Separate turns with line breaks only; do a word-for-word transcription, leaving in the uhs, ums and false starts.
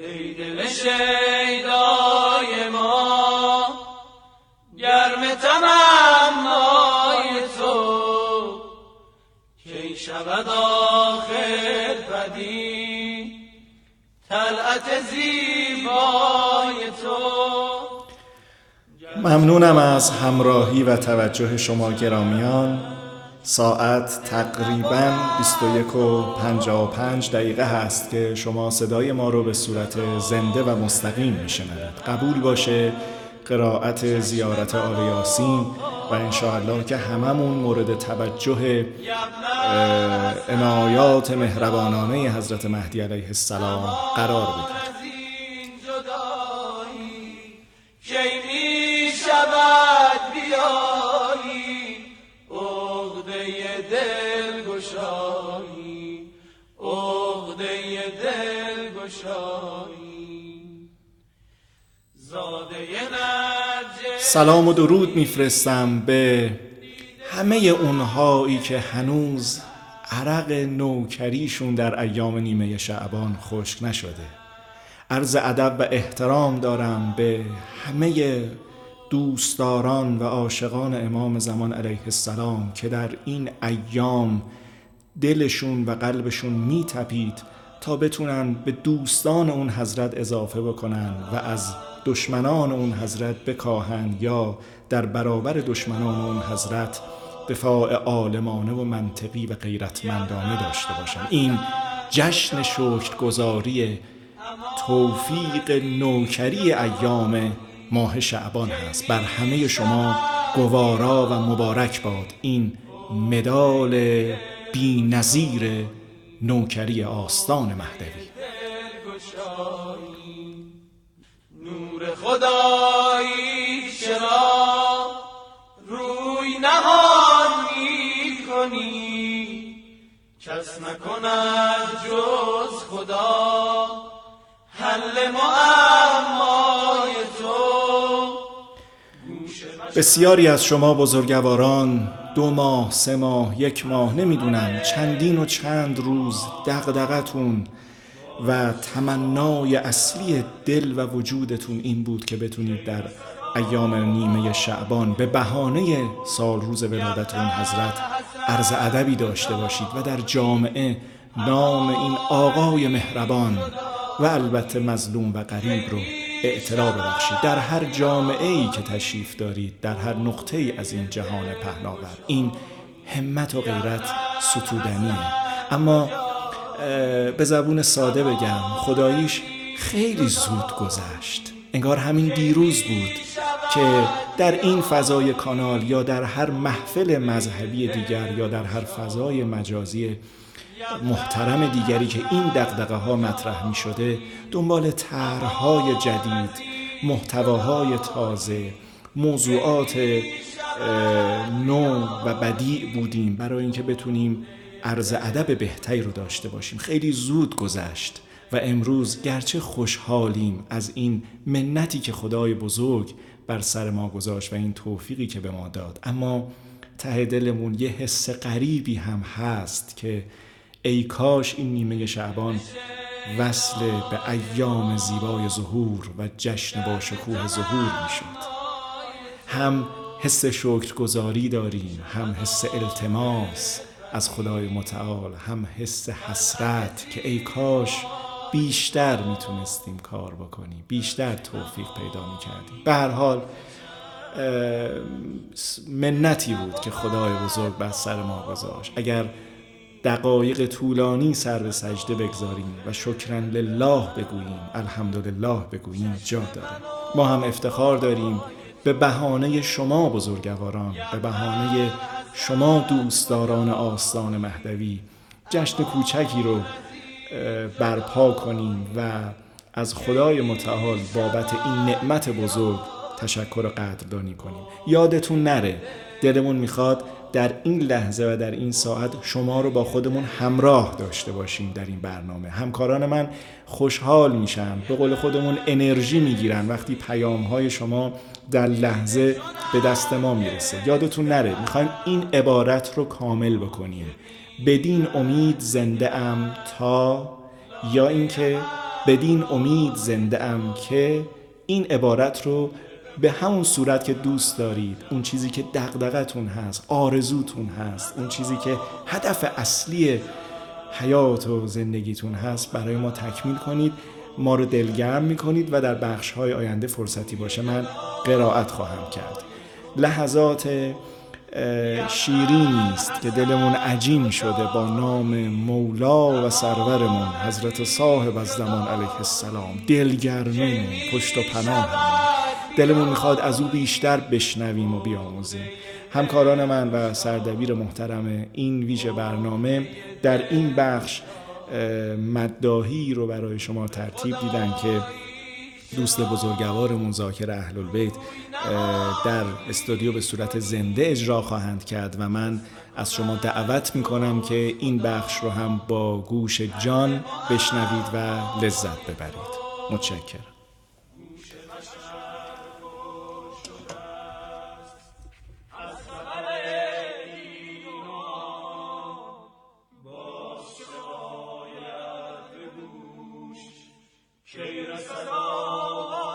ای دل شیدای ما گرم تمنای تو، کی شود آخر پدید طلعت زیبای تو.
ممنونم از همراهی و توجه شما گرامیان. ساعت تقریباً بیست و یک و پنجاه و پنج دقیقه هست که شما صدای ما رو به صورت زنده و مستقیم میشنوید. قبول باشه قرائت زیارت آل یاسین و انشاءالله که هممون مورد توجه عنایات مهربانانه حضرت مهدی علیه السلام قرار بگیریم. سلام و درود میفرستم به همه اونهایی که هنوز عرق نوکریشون در ایام نیمه شعبان خشک نشده. عرض ادب و احترام دارم به همه دوستداران و عاشقان امام زمان علیه السلام که در این ایام دلشون و قلبشون میتپید تا بتونن به دوستان اون حضرت اضافه بکنن و از دشمنان اون حضرت بکاهن یا در برابر دشمنان اون حضرت دفاع عالمانه و منطقی و غیرتمندانه داشته باشن. این جشن شکرگزاری توفیق نوکری ایام ماه شعبان هست. بر همه شما گوارا و مبارک باد این مدال بی نظیر نوکری آستان مهدوی.
نور خدایی چرا روی نهان می کنی، کس نکند جز خدا حل معمای تو.
بسیاری از شما بزرگواران دو ماه، سه ماه، یک ماه، نمیدونم چندین و چند روز دغدغتون و تمنای اصلی دل و وجودتون این بود که بتونید در ایام نیمه شعبان به بهانه سال روز ولادت اون حضرت عرض ادبی داشته باشید و در جامعه نام این آقای مهربان و البته مظلوم و غریب رو اعتراف ببخشید. در هر جامعه‌ای که تشریف دارید، در هر نقطه‌ای از این جهان پهناور، این همت و غیرت ستودنیه. اما به زبون ساده بگم خداییش خیلی زود گذشت. انگار همین دیروز بود که در این فضای کانال یا در هر محفل مذهبی دیگر یا در هر فضای مجازی محترم دیگری که این دغدغه ها مطرح می شده دنبال طرح‌های جدید، محتواهای تازه، موضوعات نو و بدیع بودیم برای اینکه بتونیم عرض ادب بهتری رو داشته باشیم. خیلی زود گذشت و امروز گرچه خوشحالیم از این منتی که خدای بزرگ بر سر ما گذاشت و این توفیقی که به ما داد، اما ته دلمون یه حس غریبی هم هست که ای کاش این نیمه شعبان وصل به ایام زیبای ظهور و جشن با شکوه ظهور میشد. هم حس شکرگزاری داریم، هم حس التماس از خدای متعال، هم حس حسرت که ای کاش بیشتر میتونستیم کار بکنیم، بیشتر توفیق پیدا میکردیم. به هر حال منتی بود که خدای بزرگ بر سر ما گذاشت. اگر دقایق طولانی سر به سجده بگذاریم و شکرا لله بگوییم، الحمدلله بگوییم، جا داره. ما هم افتخار داریم به بهانه شما بزرگواران، به بهانه شما دوستداران آستان مهدوی جشن کوچکی رو برپا کنیم و از خدای متعال بابت این نعمت بزرگ تشکر و قدردانی کنیم. یادتون نره، دلمون میخواد در این لحظه و در این ساعت شما رو با خودمون همراه داشته باشیم در این برنامه. همکاران من خوشحال میشن، به قول خودمون انرژی میگیرن وقتی پیام‌های شما در لحظه به دست ما میرسه. یادتون نره میخوایم این عبارت رو کامل بکنیم: بدین امید زنده ام تا، یا اینکه بدین امید زنده ام که این عبارت رو به همون صورت که دوست دارید، اون چیزی که دغدغتون هست، آرزوتون هست، اون چیزی که هدف اصلی حیات و زندگیتون هست برای ما تکمیل کنید. ما رو دلگرم میکنید و در بخش‌های آینده فرصتی باشه من قرائت خواهم کرد. لحظات شیرینی است که دلمون عجین شده با نام مولا و سرورمون حضرت صاحب از زمان علیه السلام. دلگرمیم، پشت و پناه دلمون میخواد از او بیشتر بشنویم و بیاموزیم. همکاران من و سردبیر محترم این ویژه برنامه در این بخش مداحی رو برای شما ترتیب دیدن که دوست بزرگوارمون ذاکر اهل البیت در استودیو به صورت زنده اجرا خواهند کرد و من از شما دعوت میکنم که این بخش رو هم با گوش جان بشنوید و لذت ببرید. متشکرم.
کی رسد